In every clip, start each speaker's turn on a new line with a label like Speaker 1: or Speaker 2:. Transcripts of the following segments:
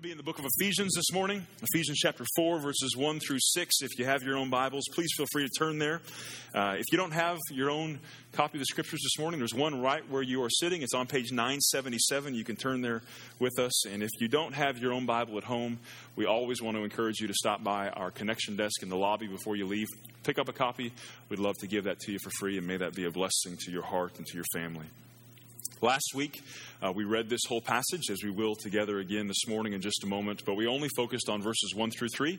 Speaker 1: Be in the book of Ephesians this morning, Ephesians chapter 4, verses 1 through 6. If you have your own Bibles, please feel free to turn there. If you don't have your own copy of the Scriptures this morning, there's one right where you are sitting. It's on page 977. You can turn there with us. And if you don't have your own Bible at home, we always want to encourage you to stop by our connection desk in the lobby before you leave. Pick up a copy. We'd love to give that to you for free, and may that be a blessing to your heart and to your family. Last week, we read this whole passage, as we will together again this morning in just a moment, but we only focused on verses 1 through 3,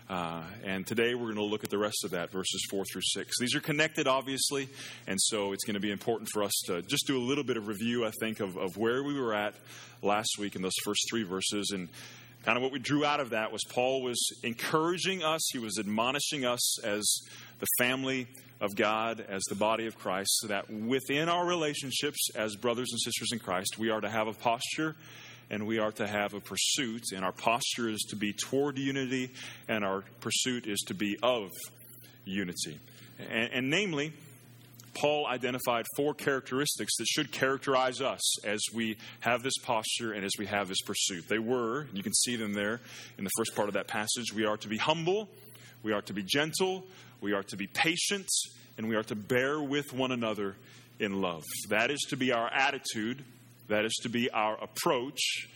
Speaker 1: and today we're going to look at the rest of that, verses 4 through 6. These are connected, obviously, and so it's going to be important for us to just do a little bit of review, I think, of where we were at last week in those first three verses, and kind of what we drew out of that was Paul was encouraging us, he was admonishing us as the family of God, as the body of Christ, so that within our relationships as brothers and sisters in Christ, we are to have a posture and we are to have a pursuit. And our posture is to be toward unity, and our pursuit is to be of unity. And namely, Paul identified four characteristics that should characterize us as we have this posture and as we have this pursuit. They were, you can see them there in the first part of that passage, we are to be humble, we are to be gentle, we are to be patient, and we are to bear with one another in love. That is to be our attitude. That is to be our approach.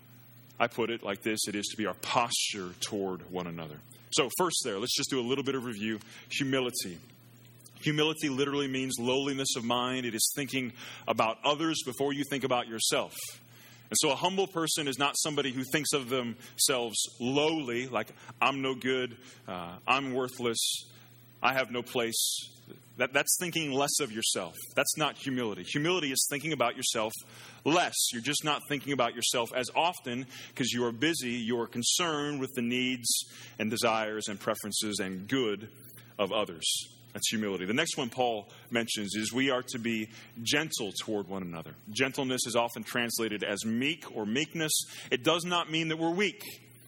Speaker 1: I put it like this: it is to be our posture toward one another. So first there, let's just do a little bit of review. Humility. Humility literally means lowliness of mind. It is thinking about others before you think about yourself. And so a humble person is not somebody who thinks of themselves lowly, like I'm no good, I'm worthless, I have no place. That's thinking less of yourself. That's not humility. Humility is thinking about yourself less. You're just not thinking about yourself as often because you are busy. You are concerned with the needs and desires and preferences and good of others. That's humility. The next one Paul mentions is we are to be gentle toward one another. Gentleness is often translated as meek or meekness. It does not mean that we're weak.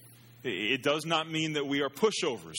Speaker 1: It does not mean that we are pushovers.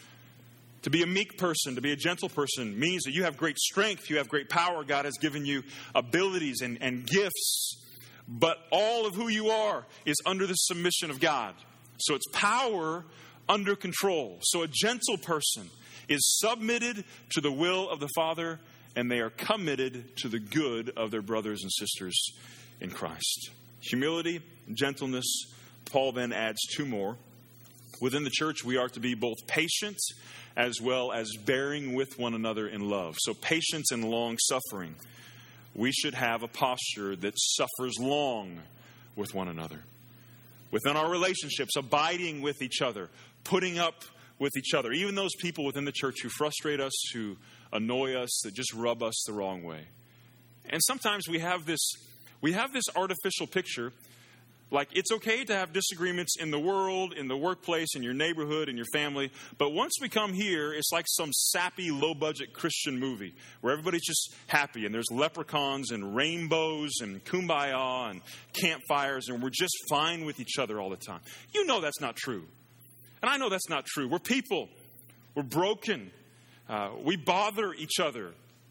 Speaker 1: To be a meek person, to be a gentle person, means that you have great strength, you have great power. God has given you abilities and gifts. But all of who you are is under the submission of God. So it's power under control. So a gentle person is submitted to the will of the Father, and they are committed to the good of their brothers and sisters in Christ. Humility and gentleness. Paul then adds two more. Within the church, we are to be both patient as well as bearing with one another in love. So patience and long suffering. We should have a posture that suffers long with one another. Within our relationships, abiding with each other, putting up with each other. Even those people within the church who frustrate us, who annoy us, that just rub us the wrong way. And sometimes we have this artificial picture. Like, it's okay to have disagreements in the world, in the workplace, in your neighborhood, in your family. But once we come here, it's like some sappy, low-budget Christian movie where everybody's just happy. And there's leprechauns and rainbows and kumbaya and campfires. And we're just fine with each other all the time. You know that's not true. And I know that's not true. We're people. We're broken. We bother each other.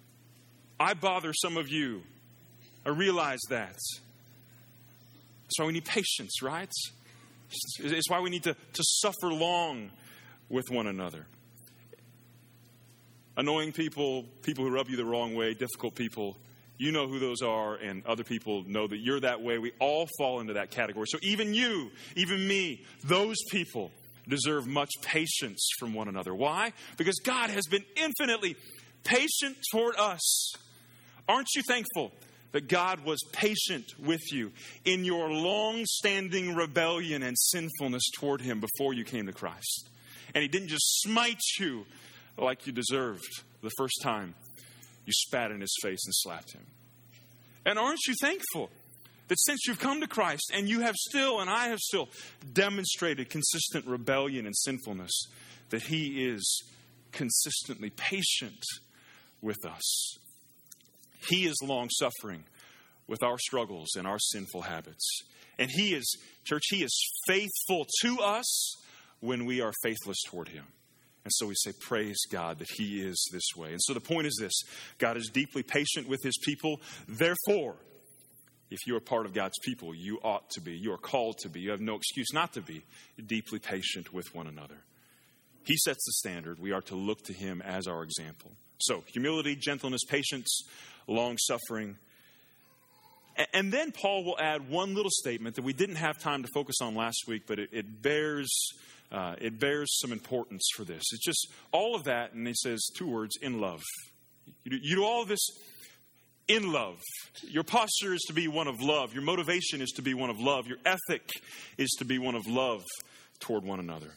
Speaker 1: I bother some of you. I realize that. That's why we need patience, right? It's why we need to suffer long with one another. Annoying people, people who rub you the wrong way, difficult people, you know who those are, and other people know that you're that way. We all fall into that category. So even you, even me, those people deserve much patience from one another. Why? Because God has been infinitely patient toward us. Aren't you thankful that God was patient with you in your long-standing rebellion and sinfulness toward Him before you came to Christ? And He didn't just smite you like you deserved the first time you spat in His face and slapped Him. And aren't you thankful that since you've come to Christ and you have still, and I have still, demonstrated consistent rebellion and sinfulness, that He is consistently patient with us. He is long-suffering with our struggles and our sinful habits. And He is, church, He is faithful to us when we are faithless toward Him. And so we say, praise God that He is this way. And so the point is this: God is deeply patient with His people. Therefore, If you are part of God's people, you ought to be, you are called to be, you have no excuse not to be deeply patient with one another. He sets the standard. We are to look to him as our example. So, humility, gentleness, patience, long-suffering. And then Paul will add one little statement that we didn't have time to focus on last week, but it bears some importance for this. It's just all of that, and he says two words, in love. You do all of this in love. Your posture is to be one of love. Your motivation is to be one of love. Your ethic is to be one of love toward one another.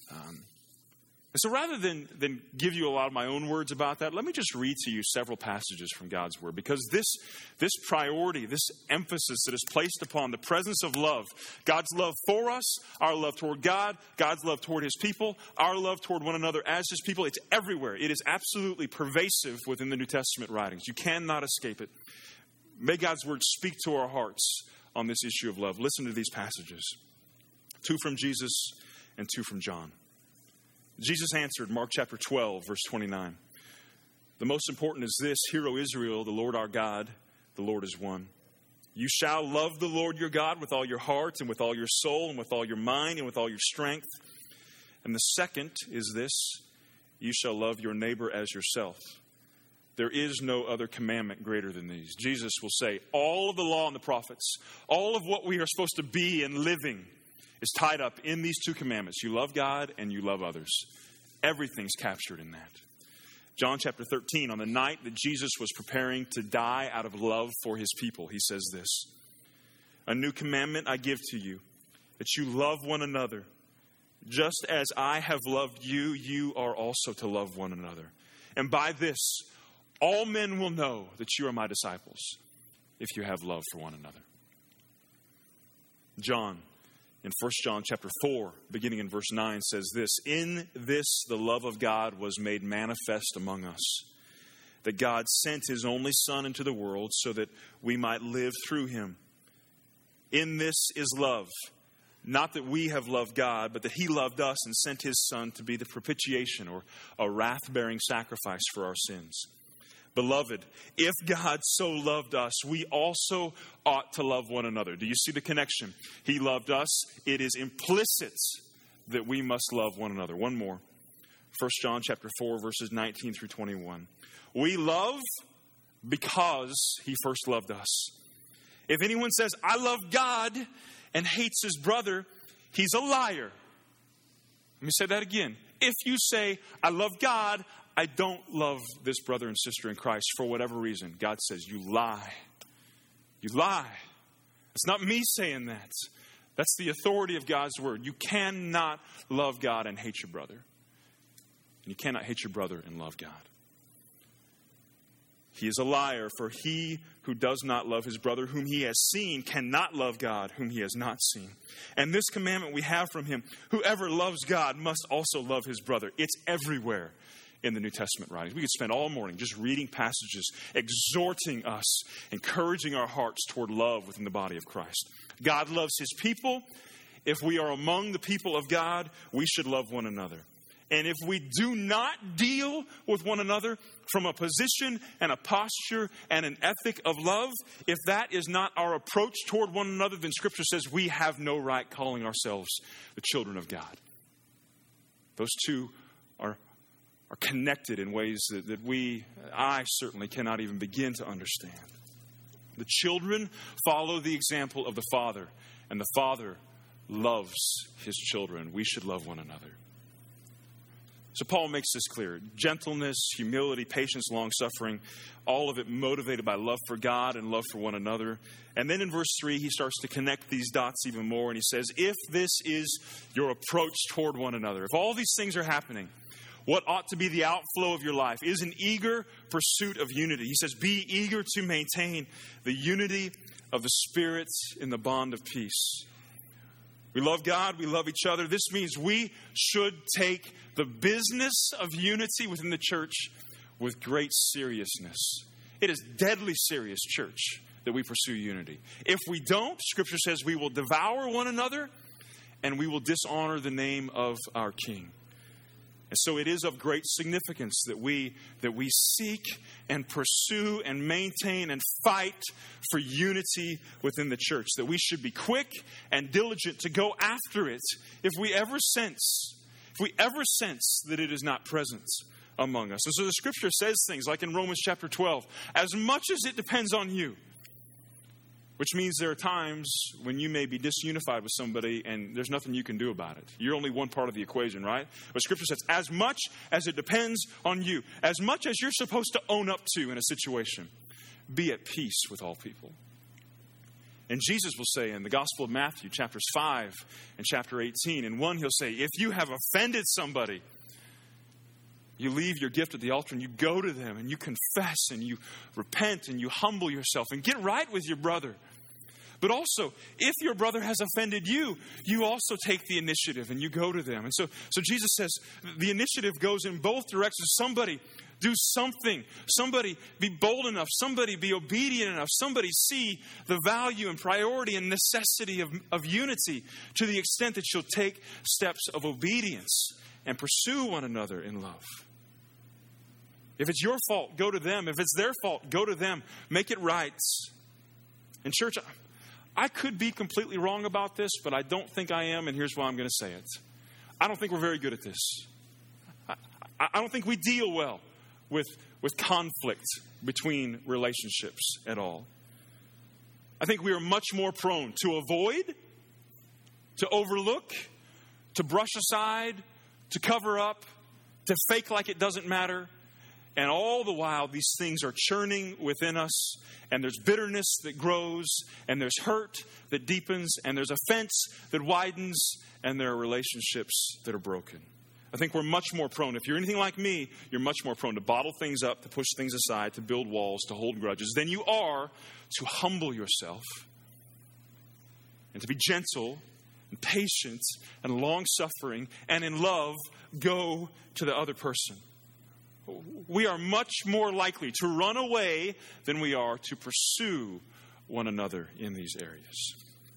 Speaker 1: So rather than give you a lot of my own words about that, let me just read to you several passages from God's Word. Because this priority, this emphasis that is placed upon the presence of love, God's love for us, our love toward God, God's love toward his people, our love toward one another as his people, it's everywhere. It is absolutely pervasive within the New Testament writings. You cannot escape it. May God's Word speak to our hearts on this issue of love. Listen to these passages. 2 from Jesus and 2 from John. Jesus answered, Mark chapter 12, verse 29. The most important is this: Hear, O Israel, the Lord our God, the Lord is one. You shall love the Lord your God with all your heart and with all your soul and with all your mind and with all your strength. And the second is this: you shall love your neighbor as yourself. There is no other commandment greater than these. Jesus will say, all of the law and the prophets, all of what we are supposed to be and living is tied up in these two commandments. You love God and you love others. Everything's captured in that. John chapter 13, on the night that Jesus was preparing to die out of love for his people, he says this: A new commandment I give to you, that you love one another. Just as I have loved you, you are also to love one another. And by this, all men will know that you are my disciples, if you have love for one another. John, in 1 John chapter 4, beginning in verse 9, says this: In this the love of God was made manifest among us, that God sent his only Son into the world so that we might live through him. In this is love, not that we have loved God, but that he loved us and sent his Son to be the propitiation, or a wrath-bearing sacrifice for our sins. Beloved, if God so loved us, we also ought to love one another. Do you see the connection? He loved us. It is implicit that we must love one another. One more. 1 John chapter 4, verses 19 through 21. We love because he first loved us. If anyone says, I love God, and hates his brother, he's a liar. Let me say that again. If you say, I love God, I don't love this brother and sister in Christ for whatever reason, God says, you lie. You lie. It's not me saying that. That's the authority of God's word. You cannot love God and hate your brother. And you cannot hate your brother and love God. He is a liar, for he who does not love his brother whom he has seen cannot love God whom he has not seen. And this commandment we have from him: whoever loves God must also love his brother. It's everywhere in the New Testament writings. We could spend all morning just reading passages, exhorting us, encouraging our hearts toward love within the body of Christ. God loves his people. If we are among the people of God, we should love one another. And if we do not deal with one another from a position and a posture and an ethic of love, if that is not our approach toward one another, then Scripture says we have no right calling ourselves the children of God. Those two are connected in ways that I certainly cannot even begin to understand. The children follow the example of the Father, and the Father loves his children. We should love one another. So Paul makes this clear. Gentleness, humility, patience, long-suffering, all of it motivated by love for God and love for one another. And then in verse 3, he starts to connect these dots even more, and he says, if this is your approach toward one another, if all these things are happening, what ought to be the outflow of your life is an eager pursuit of unity. He says, be eager to maintain the unity of the Spirit in the bond of peace. We love God, we love each other. This means we should take the business of unity within the church with great seriousness. It is deadly serious, church, that we pursue unity. If we don't, Scripture says we will devour one another and we will dishonor the name of our King. And so it is of great significance that we seek and pursue and maintain and fight for unity within the church. That we should be quick and diligent to go after it if we ever sense that it is not present among us. And so the scripture says things like in Romans chapter 12, as much as it depends on you, which means there are times when you may be disunified with somebody and there's nothing you can do about it. You're only one part of the equation, right? But scripture says, as much as it depends on you, as much as you're supposed to own up to in a situation, be at peace with all people. And Jesus will say in the Gospel of Matthew, chapters 5 and chapter 18, in one he'll say, if you have offended somebody, you leave your gift at the altar and you go to them and you confess and you repent and you humble yourself and get right with your brother. But also, if your brother has offended you, you also take the initiative and you go to them. And so Jesus says the initiative goes in both directions. Somebody do something. Somebody be bold enough. Somebody be obedient enough. Somebody see the value and priority and necessity of unity to the extent that you'll take steps of obedience and pursue one another in love. If it's your fault, go to them. If it's their fault, go to them. Make it right. In church, I could be completely wrong about this, but I don't think I am, and here's why I'm going to say it. I don't think we're very good at this. I don't think we deal well with conflict between relationships at all. I think we are much more prone to avoid, to overlook, to brush aside, to cover up, to fake like it doesn't matter. And all the while, these things are churning within us, and there's bitterness that grows, and there's hurt that deepens, and there's offense that widens, and there are relationships that are broken. I think we're much more prone, if you're anything like me, you're much more prone to bottle things up, to push things aside, to build walls, to hold grudges, than you are to humble yourself and to be gentle and patient and long-suffering and in love go to the other person. We are much more likely to run away than we are to pursue one another in these areas.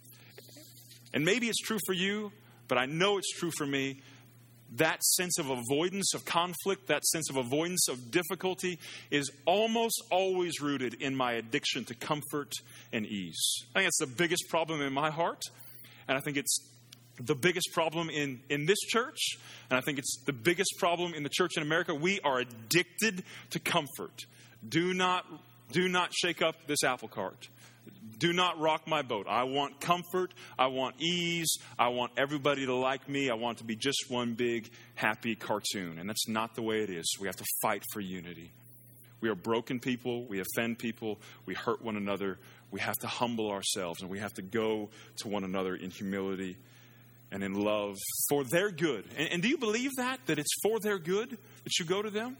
Speaker 1: And maybe it's true for you, but I know it's true for me. That sense of avoidance of conflict, that sense of avoidance of difficulty is almost always rooted in my addiction to comfort and ease. I think it's the biggest problem in my heart, and I think it's the biggest problem in this church, and I think it's the biggest problem in the church in America. We are addicted to comfort. Do not shake up this apple cart. Do not rock my boat. I want comfort. I want ease. I want everybody to like me. I want to be just one big happy cartoon. And that's not the way it is. We have to fight for unity. We are broken people. We offend people. We hurt one another. We have to humble ourselves, and we have to go to one another in humility and in love for their good. And do you believe that it's for their good that you go to them?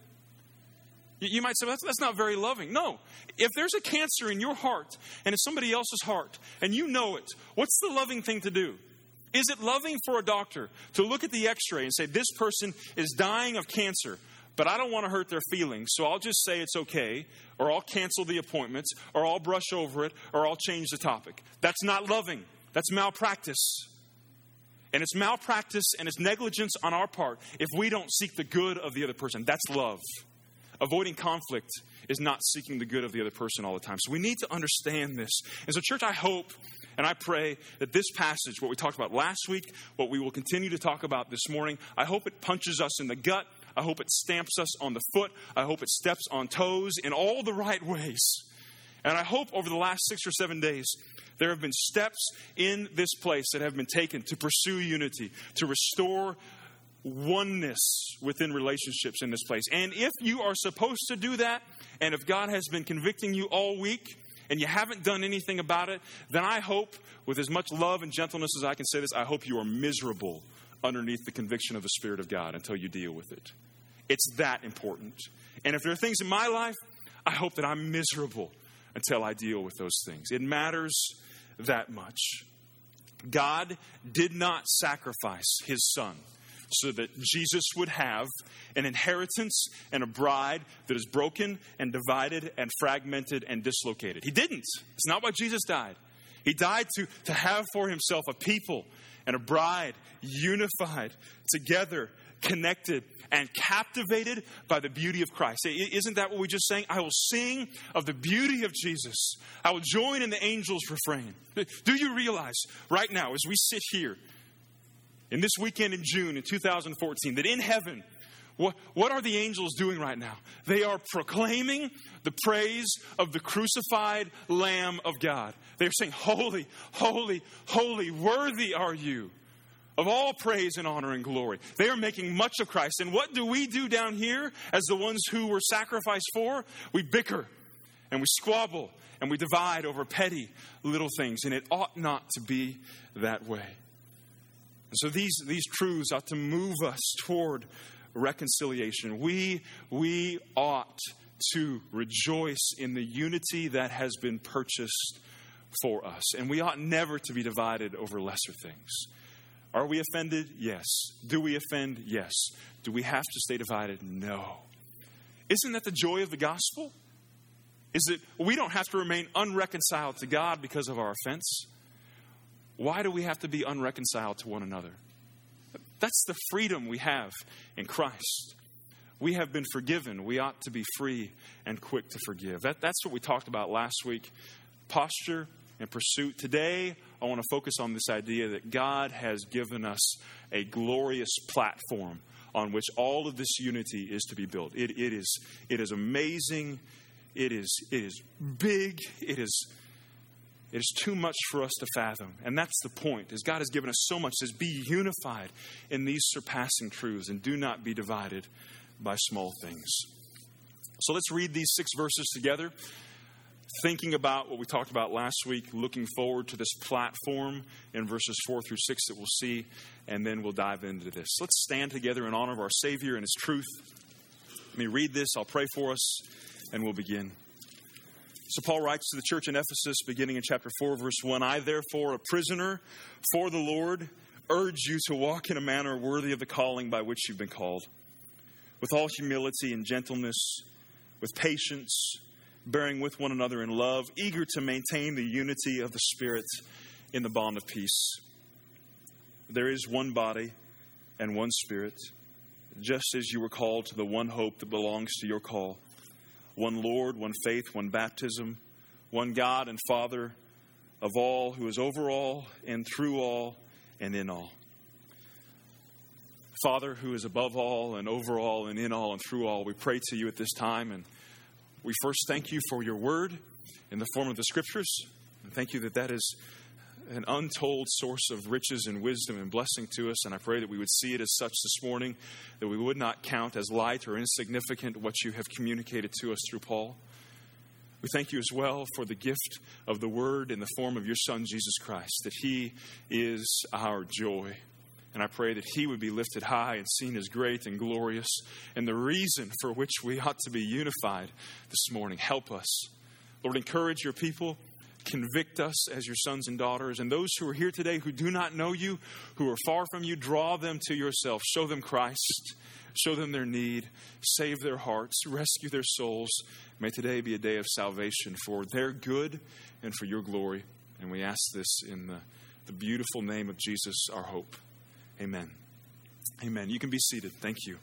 Speaker 1: You might say, that's not very loving. No. If there's a cancer in your heart and it's somebody else's heart and you know it, what's the loving thing to do? Is it loving for a doctor to look at the x-ray and say, this person is dying of cancer, but I don't want to hurt their feelings, so I'll just say it's okay, or I'll cancel the appointments, or I'll brush over it, or I'll change the topic? That's not loving. That's malpractice. And it's malpractice and it's negligence on our part if we don't seek the good of the other person. That's love. Avoiding conflict is not seeking the good of the other person all the time. So we need to understand this. And so, church, I hope and I pray that this passage, what we talked about last week, what we will continue to talk about this morning, I hope it punches us in the gut. I hope it stamps us on the foot. I hope it steps on toes in all the right ways. And I hope over the last 6 or 7 days, there have been steps in this place that have been taken to pursue unity, to restore oneness within relationships in this place. And if you are supposed to do that, and if God has been convicting you all week, and you haven't done anything about it, then I hope, with as much love and gentleness as I can say this, I hope you are miserable underneath the conviction of the Spirit of God until you deal with it. It's that important. And if there are things in my life, I hope that I'm miserable until I deal with those things. It matters that much. God did not sacrifice his Son so that Jesus would have an inheritance and a bride that is broken and divided and fragmented and dislocated. He didn't. It's not why Jesus died. He died to have for himself a people and a bride unified, together, connected, and captivated by the beauty of Christ. Isn't that what we just sang? I will sing of the beauty of Jesus. I will join in the angels' refrain. Do you realize right now, as we sit here in this weekend in June in 2014, that in heaven, what are the angels doing right now? They are proclaiming the praise of the crucified Lamb of God. They're saying, holy, holy, holy, worthy are you of all praise and honor and glory. They are making much of Christ. And what do we do down here as the ones who were sacrificed for? We bicker and we squabble and we divide over petty little things. And it ought not to be that way. And so these truths ought to move us toward reconciliation. We ought to rejoice in the unity that has been purchased for us. And we ought never to be divided over lesser things. Are we offended? Yes. Do we offend? Yes. Do we have to stay divided? No. Isn't that the joy of the gospel? Is that we don't have to remain unreconciled to God because of our offense. Why do we have to be unreconciled to one another? That's the freedom we have in Christ. We have been forgiven. We ought to be free and quick to forgive. That's what we talked about last week. Posture and pursuit. Today, I want to focus on this idea that God has given us a glorious platform on which all of this unity is to be built. It is amazing. It is big. It is too much for us to fathom. And that's the point, is God has given us so much. It says, be unified in these surpassing truths and do not be divided by small things. So let's read these 6 verses together, thinking about what we talked about last week, looking forward to this platform in verses 4 through 6 that we'll see, and then we'll dive into this. Let's stand together in honor of our Savior and His truth. Let me read this. I'll pray for us, and we'll begin. So Paul writes to the church in Ephesus, beginning in chapter 4, verse 1, I, therefore, a prisoner for the Lord, urge you to walk in a manner worthy of the calling by which you've been called, with all humility and gentleness, with patience, bearing with one another in love, eager to maintain the unity of the Spirit in the bond of peace. There is one body and one Spirit, just as you were called to the one hope that belongs to your call. One Lord, one faith, one baptism, one God and Father of all, who is over all and through all and in all. Father, who is above all and over all and in all and through all, we pray to you at this time, and we first thank you for your word in the form of the Scriptures, and thank you that is an untold source of riches and wisdom and blessing to us. And I pray that we would see it as such this morning, that we would not count as light or insignificant what you have communicated to us through Paul. We thank you as well for the gift of the Word in the form of your Son, Jesus Christ, that He is our joy. And I pray that He would be lifted high and seen as great and glorious, and the reason for which we ought to be unified this morning. Help us. Lord, encourage your people. Convict us as your sons and daughters. And those who are here today who do not know you, who are far from you, draw them to yourself. Show them Christ. Show them their need. Save their hearts. Rescue their souls. May today be a day of salvation for their good and for your glory. And we ask this in the beautiful name of Jesus, our hope. Amen. Amen. You can be seated. Thank you.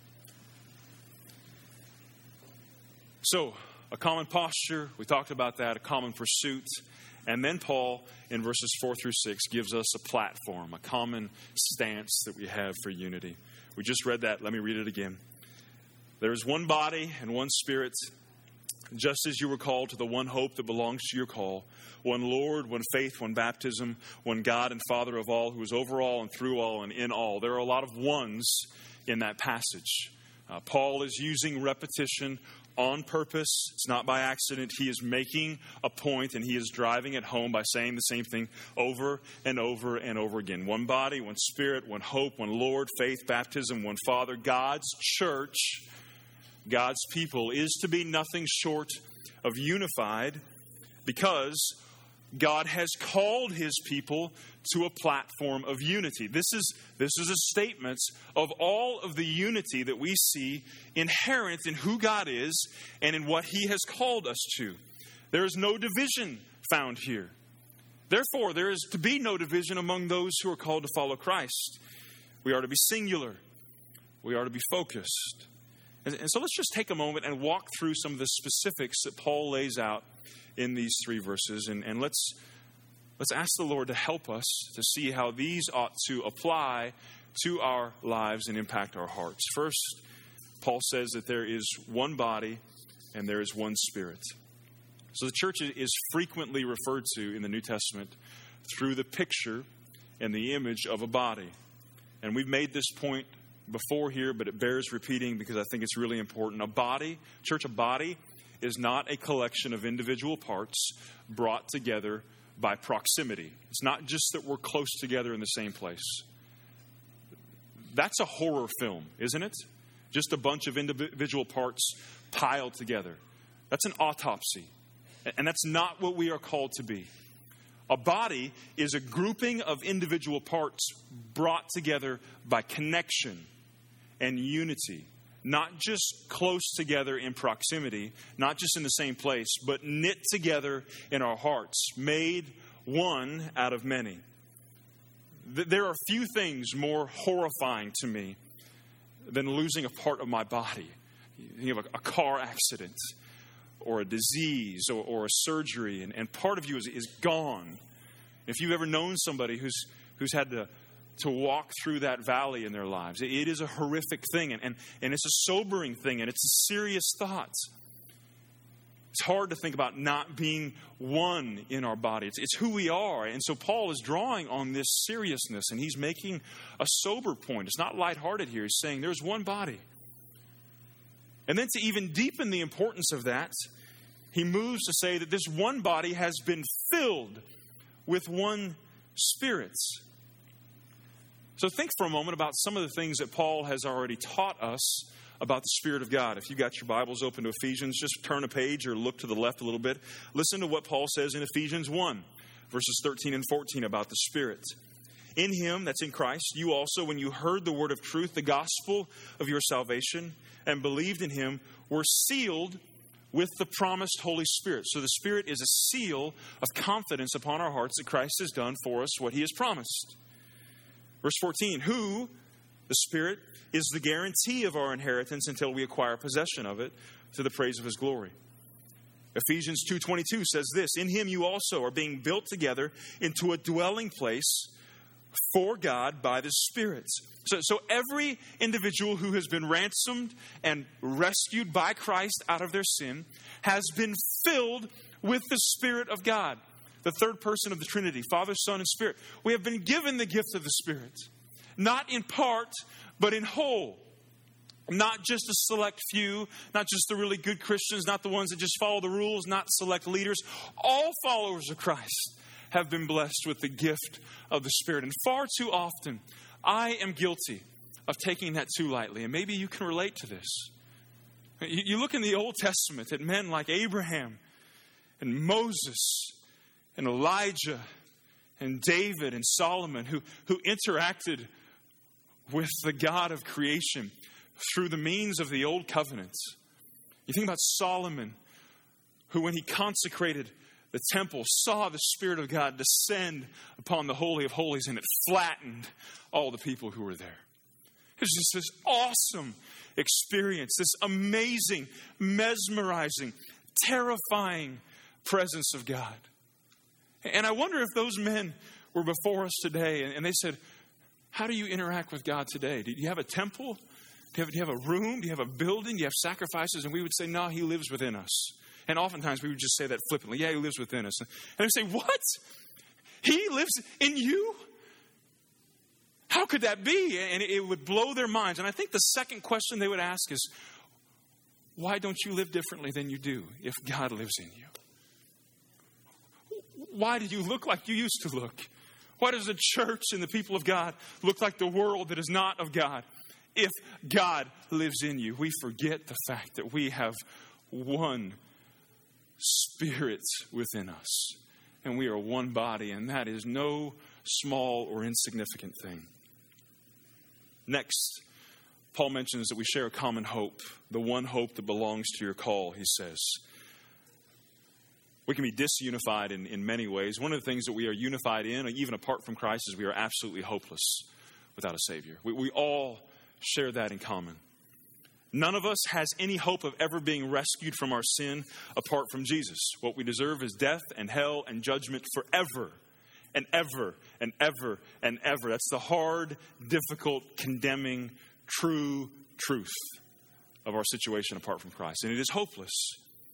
Speaker 1: So, a common posture. We talked about that. A common pursuit. And then Paul, in verses 4 through 6, gives us a platform, a common stance that we have for unity. We just read that. Let me read it again. There is one body and one Spirit, just as you were called to the one hope that belongs to your call. One Lord, one faith, one baptism, one God and Father of all, who is over all and through all and in all. There are a lot of ones in that passage. Paul is using repetition on purpose. It's not by accident. He is making a point, and he is driving it home by saying the same thing over and over and over again. One body, one Spirit, one hope, one Lord, faith, baptism, one Father. God's church, God's people, is to be nothing short of unified, because God has called His people to a platform of unity. This is a statement of all of the unity that we see inherent in who God is and in what He has called us to. There is no division found here. Therefore, there is to be no division among those who are called to follow Christ. We are to be singular. We are to be focused. And so let's just take a moment and walk through some of the specifics that Paul lays out in these 3 verses. And let's ask the Lord to help us to see how these ought to apply to our lives and impact our hearts. First, Paul says that there is one body and there is one Spirit. So the church is frequently referred to in the New Testament through the picture and the image of a body. And we've made this point before here, but it bears repeating because I think it's really important. A body is not a collection of individual parts brought together by proximity. It's not just that we're close together in the same place. That's a horror film, isn't it? Just a bunch of individual parts piled together. That's an autopsy. And that's not what we are called to be. A body is a grouping of individual parts brought together by connection and unity. Not just close together in proximity, not just in the same place, but knit together in our hearts, made one out of many. There are few things more horrifying to me than losing a part of my body. You have a car accident, or a disease, or a surgery, and part of you is gone. If you've ever known somebody who's had to walk through that valley in their lives, it is a horrific thing, and it's a sobering thing, and it's a serious thought. It's hard to think about not being one in our body. It's who we are. And so Paul is drawing on this seriousness, and he's making a sober point. It's not lighthearted here. He's saying there's one body. And then to even deepen the importance of that, he moves to say that this one body has been filled with one Spirit. So think for a moment about some of the things that Paul has already taught us about the Spirit of God. If you've got your Bibles open to Ephesians, just turn a page or look to the left a little bit. Listen to what Paul says in Ephesians 1, verses 13 and 14 about the Spirit. In Him, that's in Christ, you also, when you heard the word of truth, the gospel of your salvation, and believed in Him, were sealed with the promised Holy Spirit. So the Spirit is a seal of confidence upon our hearts that Christ has done for us what He has promised. Verse 14, who, the Spirit, is the guarantee of our inheritance until we acquire possession of it to the praise of His glory. Ephesians 2:22 says this, in Him you also are being built together into a dwelling place for God by the Spirit. So every individual who has been ransomed and rescued by Christ out of their sin has been filled with the Spirit of God, the third person of the Trinity, Father, Son, and Spirit. We have been given the gift of the Spirit, not in part, but in whole. Not just a select few, not just the really good Christians, not the ones that just follow the rules, not select leaders. All followers of Christ have been blessed with the gift of the Spirit. And far too often, I am guilty of taking that too lightly. And maybe you can relate to this. You look in the Old Testament at men like Abraham and Moses and Elijah and David and Solomon who interacted with the God of creation through the means of the Old Covenant. You think about Solomon, who when he consecrated the temple saw the Spirit of God descend upon the Holy of Holies, and it flattened all the people who were there. It was just this awesome experience, this amazing, mesmerizing, terrifying presence of God. And I wonder if those men were before us today and they said, how do you interact with God today? Do you have a temple? Do you have a room? Do you have a building? Do you have sacrifices? And we would say, no, He lives within us. And oftentimes we would just say that flippantly. Yeah, He lives within us. And they would say, what? He lives in you? How could that be? And it would blow their minds. And I think the second question they would ask is, why don't you live differently than you do if God lives in you? Why do you look like you used to look? Why does the church and the people of God look like the world that is not of God? If God lives in you, we forget the fact that we have one Spirit within us. And we are one body, and that is no small or insignificant thing. Next, Paul mentions that we share a common hope, the one hope that belongs to your call, he says. We can be disunified in many ways. One of the things that we are unified in, even apart from Christ, is we are absolutely hopeless without a Savior. We all share that in common. None of us has any hope of ever being rescued from our sin apart from Jesus. What we deserve is death and hell and judgment forever and ever and ever and ever. That's the hard, difficult, condemning, true truth of our situation apart from Christ. And it is hopeless.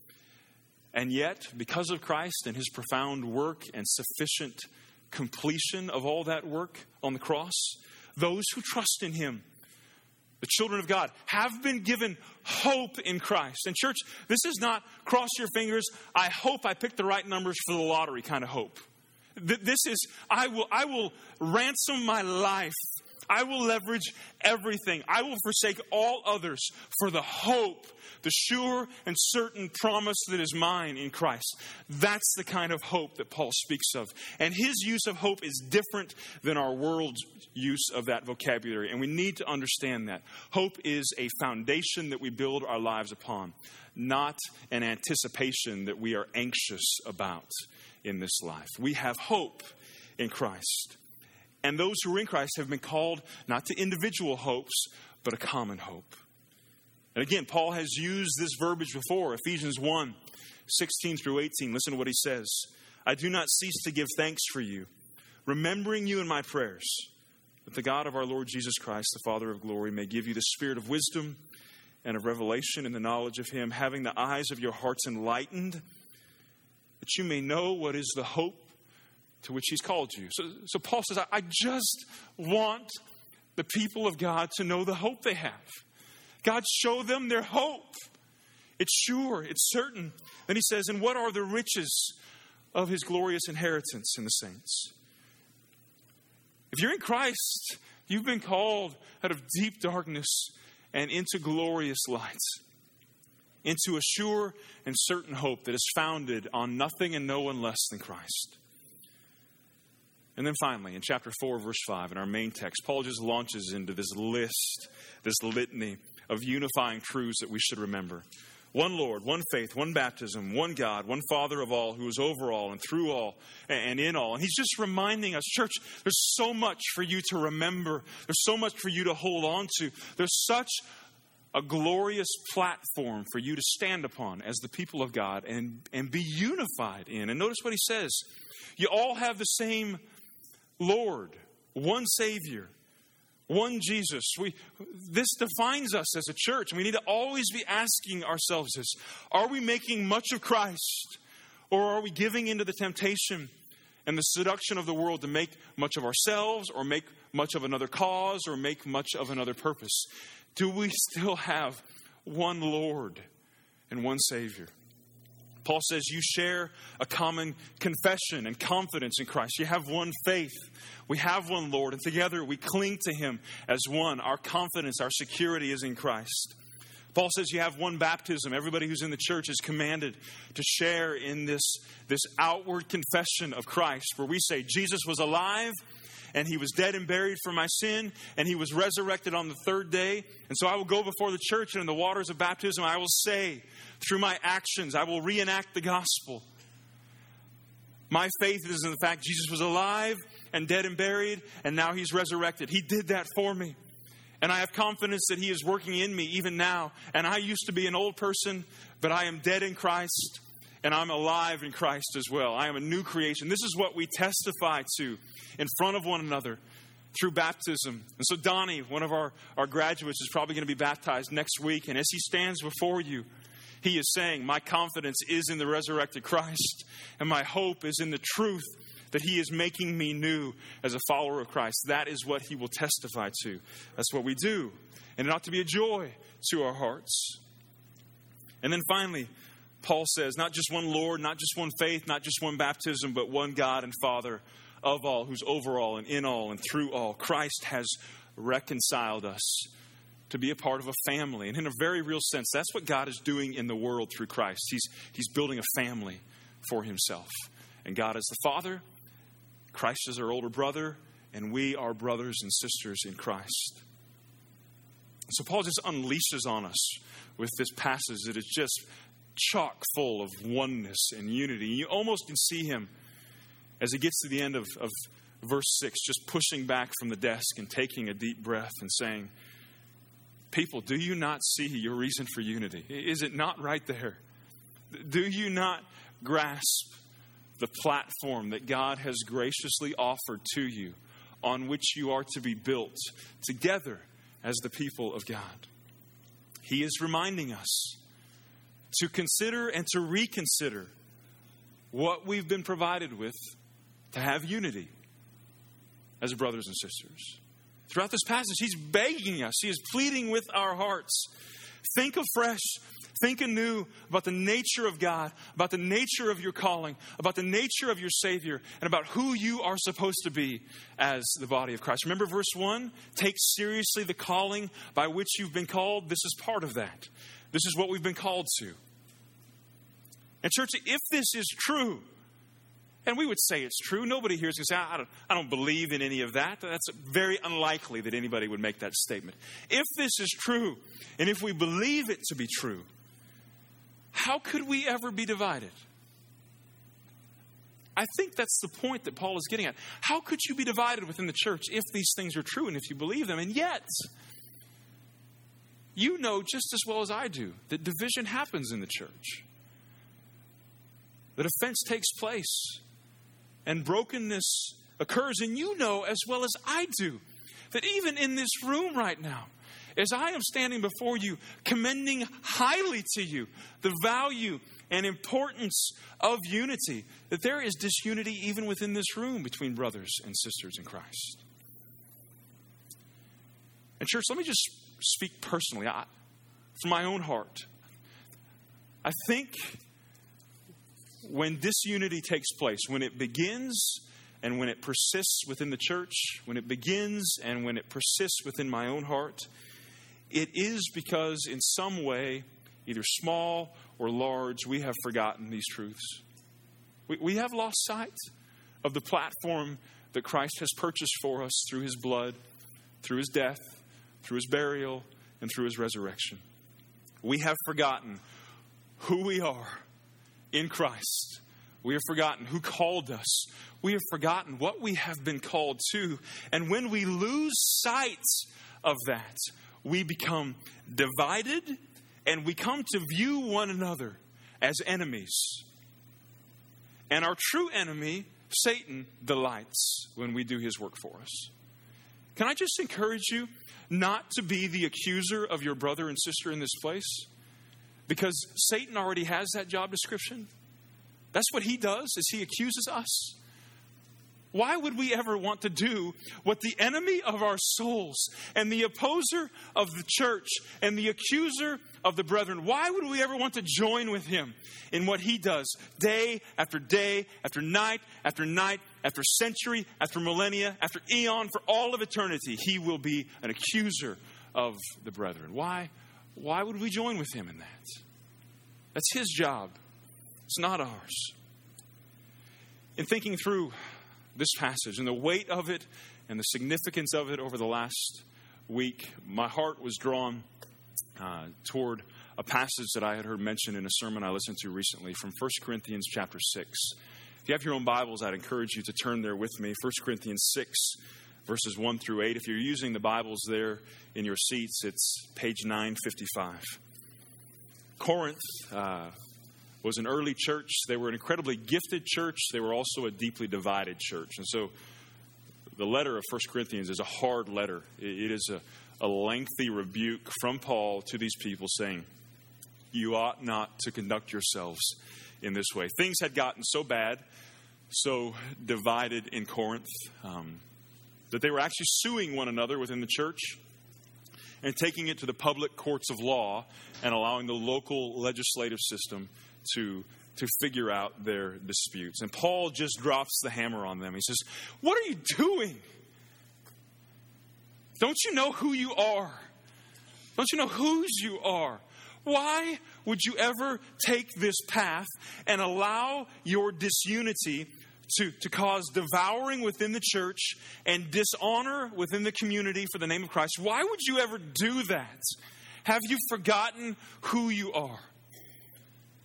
Speaker 1: And yet, because of Christ and his profound work and sufficient completion of all that work on the cross, those who trust in him, the children of God, have been given hope in Christ. And church, this is not cross your fingers, I hope I picked the right numbers for the lottery kind of hope. This is, I will ransom my life. I will leverage everything. I will forsake all others for the hope, the sure and certain promise that is mine in Christ. That's the kind of hope that Paul speaks of. And his use of hope is different than our world's use of that vocabulary. And we need to understand that. Hope is a foundation that we build our lives upon, not an anticipation that we are anxious about in this life. We have hope in Christ. And those who are in Christ have been called not to individual hopes, but a common hope. And again, Paul has used this verbiage before. Ephesians 1, 16 through 18. Listen to what he says. I do not cease to give thanks for you, remembering you in my prayers, that the God of our Lord Jesus Christ, the Father of glory, may give you the spirit of wisdom and of revelation in the knowledge of him, having the eyes of your hearts enlightened, that you may know what is the hope to which he's called you. So Paul says, I just want the people of God to know the hope they have. God, show them their hope. It's sure, it's certain. Then he says, and what are the riches of his glorious inheritance in the saints? If you're in Christ, you've been called out of deep darkness and into glorious light, into a sure and certain hope that is founded on nothing and no one less than Christ. And then finally, in chapter 4, verse 5, in our main text, Paul just launches into this list, this litany of unifying truths that we should remember. One Lord, one faith, one baptism, one God, one Father of all, who is over all and through all and in all. And he's just reminding us, church, there's so much for you to remember. There's so much for you to hold on to. There's such a glorious platform for you to stand upon as the people of God and be unified in. And notice what he says. You all have the same Lord, one Savior, one Jesus. This defines us as a church. And we need to always be asking ourselves this. Are we making much of Christ? Or are we giving into the temptation and the seduction of the world to make much of ourselves, or make much of another cause, or make much of another purpose? Do we still have one Lord and one Savior? Paul says you share a common confession and confidence in Christ. You have one faith. We have one Lord, and together we cling to him as one. Our confidence, our security is in Christ. Paul says you have one baptism. Everybody who's in the church is commanded to share in this outward confession of Christ, where we say Jesus was alive, and he was dead and buried for my sin, and he was resurrected on the third day. And so I will go before the church, and in the waters of baptism I will say, through my actions, I will reenact the gospel. My faith is in the fact Jesus was alive and dead and buried, and now he's resurrected. He did that for me. And I have confidence that he is working in me even now. And I used to be an old person, but I am dead in Christ, and I'm alive in Christ as well. I am a new creation. This is what we testify to in front of one another through baptism. And so Donnie, one of our graduates, is probably going to be baptized next week. And as he stands before you, he is saying, my confidence is in the resurrected Christ, and my hope is in the truth that he is making me new as a follower of Christ. That is what he will testify to. That's what we do. And it ought to be a joy to our hearts. And then finally, Paul says, not just one Lord, not just one faith, not just one baptism, but one God and Father of all, who's over all and in all and through all. Christ has reconciled us to be a part of a family. And in a very real sense, that's what God is doing in the world through Christ. He's building a family for himself. And God is the Father, Christ is our older brother, and we are brothers and sisters in Christ. So Paul just unleashes on us with this passage that is just chock full of oneness and unity. You almost can see him as he gets to the end of verse 6, just pushing back from the desk and taking a deep breath and saying, people, do you not see your reason for unity? Is it not right there? Do you not grasp the platform that God has graciously offered to you, on which you are to be built together as the people of God? He is reminding us to consider and to reconsider what we've been provided with to have unity as brothers and sisters. Throughout this passage, he's begging us. He is pleading with our hearts. Think afresh, think anew about the nature of God, about the nature of your calling, about the nature of your Savior, and about who you are supposed to be as the body of Christ. Remember verse 1? Take seriously the calling by which you've been called. This is part of that. This is what we've been called to. And church, if this is true, and we would say it's true, nobody here is going to say, I don't believe in any of that. That's very unlikely that anybody would make that statement. If this is true, and if we believe it to be true, how could we ever be divided? I think that's the point that Paul is getting at. How could you be divided within the church if these things are true and if you believe them? And yet, you know just as well as I do that division happens in the church. That offense takes place and brokenness occurs. And you know as well as I do that even in this room right now, as I am standing before you, commending highly to you the value and importance of unity, that there is disunity even within this room between brothers and sisters in Christ. And church, let me just speak personally, from my own heart. I think when disunity takes place, when it begins and when it persists within the church, when it begins and when it persists within my own heart, it is because in some way, either small or large, we have forgotten these truths. We have lost sight of the platform that Christ has purchased for us through his blood, through his death, through his burial, and through his resurrection. We have forgotten who we are in Christ. We have forgotten who called us. We have forgotten what we have been called to. And when we lose sight of that, we become divided and we come to view one another as enemies. And our true enemy, Satan, delights when we do his work for us. Can I just encourage you not to be the accuser of your brother and sister in this place? Because Satan already has that job description. That's what he does, is he accuses us. Why would we ever want to do what the enemy of our souls and the opposer of the church and the accuser of the brethren, why would we ever want to join with him in what he does day, after night, after century, after millennia, after eon, for all of eternity? He will be an accuser of the brethren. Why would we join with him in that? That's his job. It's not ours. In thinking through this passage and the weight of it and the significance of it over the last week, my heart was drawn toward a passage that I had heard mentioned in a sermon I listened to recently from 1 Corinthians chapter 6. If you have your own Bibles, I'd encourage you to turn there with me. 1 Corinthians 6, verses 1 through 8. If you're using the Bibles there in your seats, it's page 955. Corinth was an early church. They were an incredibly gifted church. They were also a deeply divided church. And so the letter of 1 Corinthians is a hard letter. It is a lengthy rebuke from Paul to these people saying, you ought not to conduct yourselves in this way. Things had gotten so bad, so divided in Corinth, that they were actually suing one another within the church and taking it to the public courts of law and allowing the local legislative system to figure out their disputes. And Paul just drops the hammer on them. He says, what are you doing? Don't you know who you are? Don't you know whose you are? Why would you ever take this path and allow your disunity to cause devouring within the church and dishonor within the community for the name of Christ? Why would you ever do that? Have you forgotten who you are?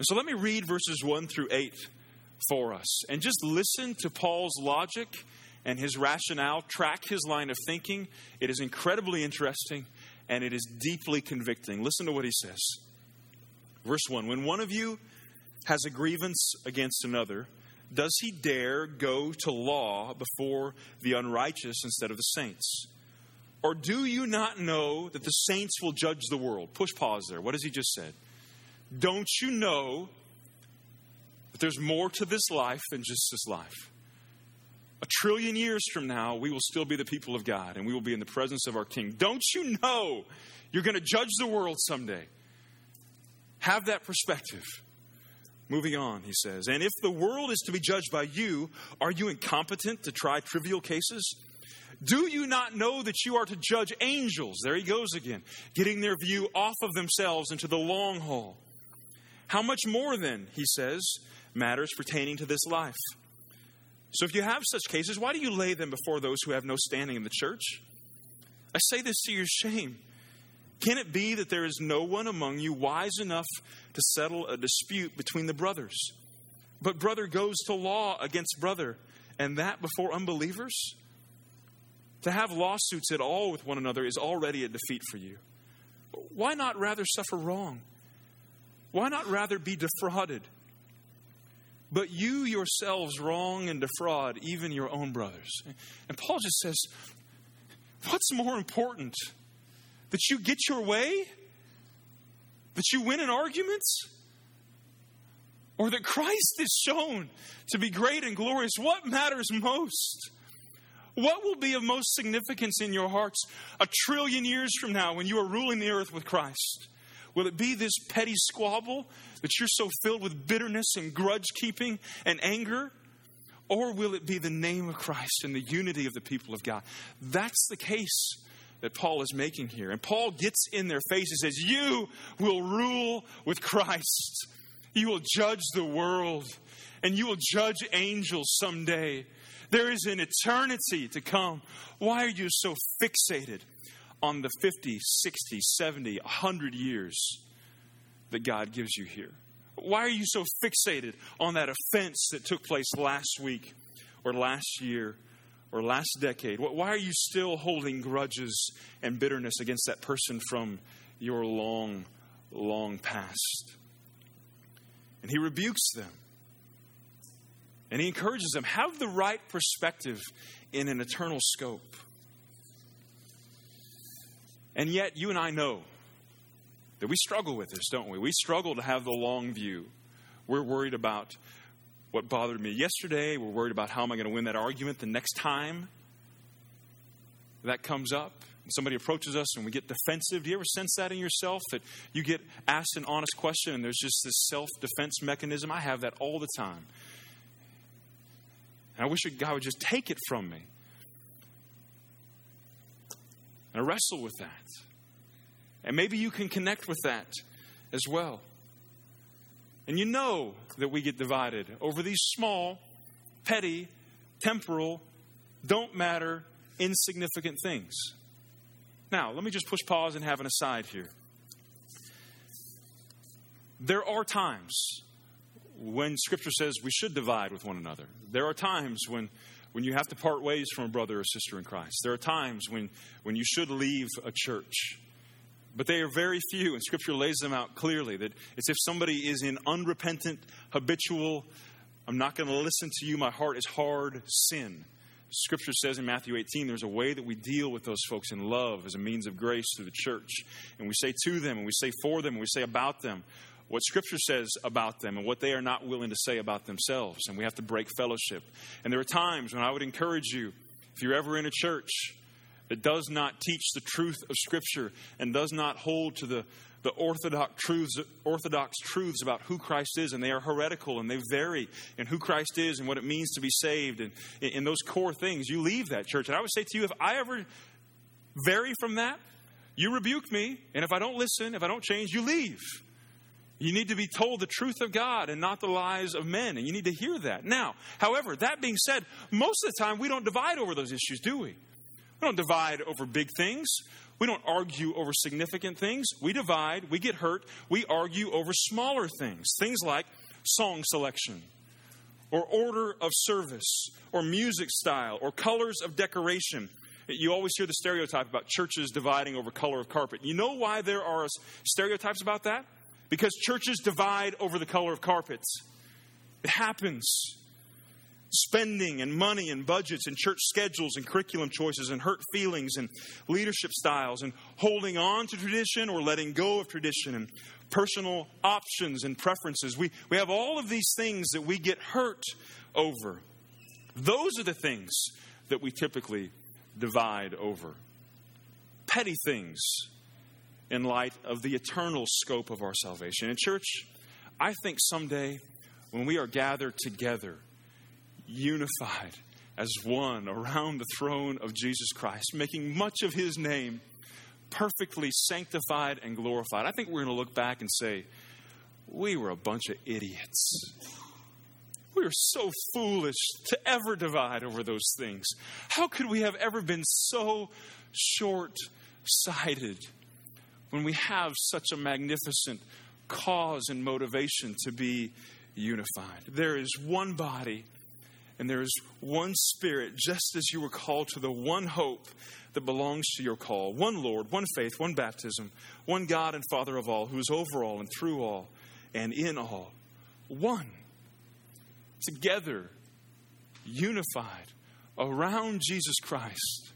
Speaker 1: And so let me read verses 1 through 8 for us. And just listen to Paul's logic and his rationale. Track his line of thinking. It is incredibly interesting and it is deeply convicting. Listen to what he says. Verse 1, when one of you has a grievance against another, does he dare go to law before the unrighteous instead of the saints? Or do you not know that the saints will judge the world? Push pause there. What has he just said? Don't you know that there's more to this life than just this life? 1 trillion years from now, we will still be the people of God and we will be in the presence of our King. Don't you know you're going to judge the world someday? Have that perspective. Moving on, he says, and if the world is to be judged by you, are you incompetent to try trivial cases? Do you not know that you are to judge angels? There he goes again, getting their view off of themselves into the long haul. How much more then, he says, matters pertaining to this life? So if you have such cases, why do you lay them before those who have no standing in the church? I say this to your shame. Can it be that there is no one among you wise enough to settle a dispute between the brothers? But brother goes to law against brother, and that before unbelievers? To have lawsuits at all with one another is already a defeat for you. Why not rather suffer wrong? Why not rather be defrauded? But you yourselves wrong and defraud even your own brothers. And Paul just says, what's more important? That you get your way? That you win an argument? Or that Christ is shown to be great and glorious? What matters most? What will be of most significance in your hearts 1 trillion years from now when you are ruling the earth with Christ? Will it be this petty squabble that you're so filled with bitterness and grudge keeping and anger? Or will it be the name of Christ and the unity of the people of God? That's the case that Paul is making here. And Paul gets in their face and says, you will rule with Christ. You will judge the world and you will judge angels someday. There is an eternity to come. Why are you so fixated on the 50, 60, 70, 100 years that God gives you here? Why are you so fixated on that offense that took place last week or last year or last decade? Why are you still holding grudges and bitterness against that person from your long, long past? And he rebukes them. And he encourages them, have the right perspective in an eternal scope. And yet, you and I know that we struggle with this, don't we? We struggle to have the long view. We're worried about what bothered me yesterday. We're worried about how am I going to win that argument the next time that comes up. And somebody approaches us and we get defensive. Do you ever sense that in yourself? That you get asked an honest question and there's just this self-defense mechanism? I have that all the time. And I wish God would just take it from me. And I wrestle with that. And maybe you can connect with that as well. And you know that we get divided over these small, petty, temporal, don't matter, insignificant things. Now, let me just push pause and have an aside here. There are times when Scripture says we should divide with one another. There are times when you have to part ways from a brother or sister in Christ. There are times when you should leave a church. But they are very few, and Scripture lays them out clearly. That it's if somebody is in unrepentant, habitual, I'm not going to listen to you, my heart is hard, sin. Scripture says in Matthew 18, there's a way that we deal with those folks in love as a means of grace through the church. And we say to them, and we say for them, and we say about them what Scripture says about them and what they are not willing to say about themselves. And we have to break fellowship. And there are times when I would encourage you, if you're ever in a church that does not teach the truth of Scripture and does not hold to the orthodox truths about who Christ is, and they are heretical and they vary in who Christ is and what it means to be saved, and in those core things, you leave that church. And I would say to you, if I ever vary from that, you rebuke me, and if I don't listen, if I don't change, you leave. You need to be told the truth of God and not the lies of men, and you need to hear that. Now, however, that being said, most of the time we don't divide over those issues, do we? We don't divide over big things. We don't argue over significant things. We divide, we get hurt, we argue over smaller things. Things like song selection, or order of service, or music style, or colors of decoration. You always hear the stereotype about churches dividing over color of carpet. You know why there are stereotypes about that? Because churches divide over the color of carpets. It happens. Spending and money and budgets and church schedules and curriculum choices and hurt feelings and leadership styles and holding on to tradition or letting go of tradition and personal options and preferences. We have all of these things that we get hurt over. Those are the things that we typically divide over. Petty things in light of the eternal scope of our salvation. And church, I think someday when we are gathered together, unified as one around the throne of Jesus Christ, making much of his name perfectly sanctified and glorified, I think we're going to look back and say, we were a bunch of idiots. We were so foolish to ever divide over those things. How could we have ever been so short-sighted when we have such a magnificent cause and motivation to be unified? There is one body and there is one Spirit, just as you were called to the one hope that belongs to your call. One Lord, one faith, one baptism, one God and Father of all, who is over all and through all and in all. One. Together, unified around Jesus Christ.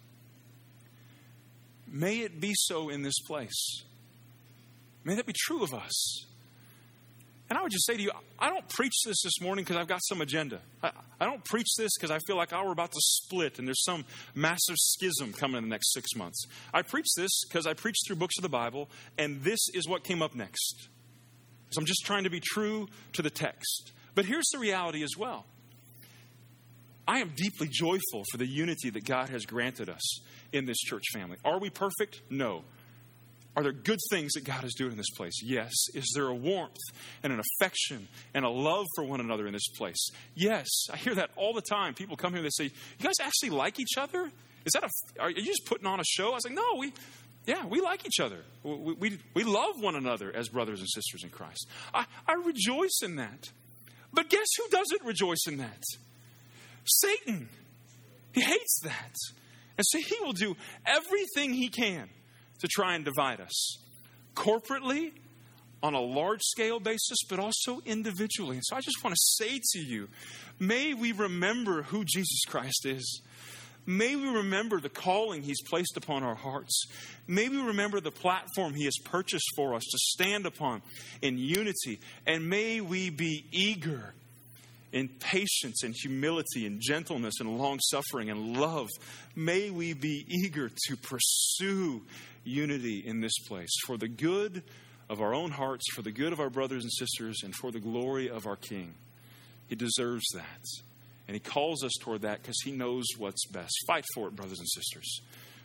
Speaker 1: May it be so in this place. May that be true of us. And I would just say to you, I don't preach this morning because I've got some agenda. I don't preach this because I feel like we're about to split and there's some massive schism coming in the next 6 months. I preach this because I preach through books of the Bible, and this is what came up next. So I'm just trying to be true to the text. But here's the reality as well. I am deeply joyful for the unity that God has granted us in this church family. Are we perfect? No. Are there good things that God is doing in this place? Yes. Is there a warmth and an affection and a love for one another in this place? Yes. I hear that all the time. People come here and they say, you guys actually like each other? Are you just putting on a show? I was like, no, we like each other. We love one another as brothers and sisters in Christ. I rejoice in that. But guess who doesn't rejoice in that? Satan. He hates that. And so he will do everything he can to try and divide us. Corporately, on a large scale basis, but also individually. And so I just want to say to you, may we remember who Jesus Christ is. May we remember the calling he's placed upon our hearts. May we remember the platform he has purchased for us to stand upon in unity. And may we be eager in patience and humility and gentleness and long-suffering and love. May we be eager to pursue unity in this place for the good of our own hearts, for the good of our brothers and sisters, and for the glory of our King. He deserves that. And he calls us toward that because he knows what's best. Fight for it, brothers and sisters.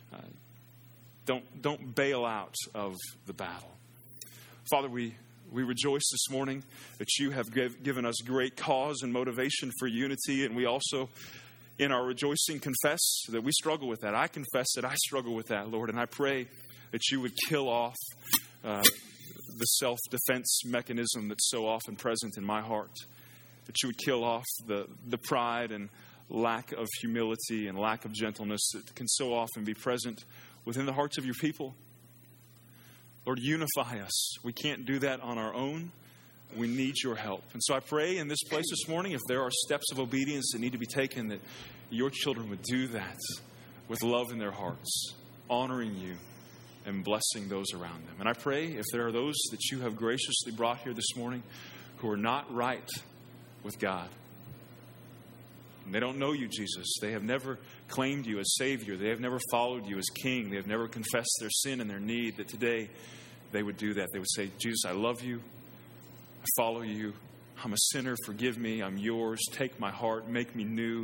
Speaker 1: Don't bail out of the battle. Father, we rejoice this morning that you have given us great cause and motivation for unity. And we also, in our rejoicing, confess that we struggle with that. I confess that I struggle with that, Lord. And I pray that you would kill off the self-defense mechanism that's so often present in my heart. That you would kill off the pride and lack of humility and lack of gentleness that can so often be present within the hearts of your people. Lord, unify us. We can't do that on our own. We need your help. And so I pray in this place this morning, if there are steps of obedience that need to be taken, that your children would do that with love in their hearts, honoring you and blessing those around them. And I pray if there are those that you have graciously brought here this morning who are not right with God, and they don't know you, Jesus. They have never claimed you as Savior. They have never followed you as King. They have never confessed their sin and their need, that today they would do that. They would say, Jesus, I love you. I follow you. I'm a sinner. Forgive me. I'm yours. Take my heart. Make me new.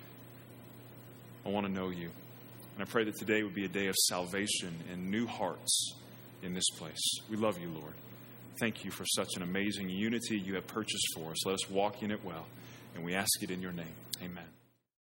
Speaker 1: I want to know you. And I pray that today would be a day of salvation and new hearts in this place. We love you, Lord. Thank you for such an amazing unity you have purchased for us. Let us walk in it well. And we ask it in your name. Amen.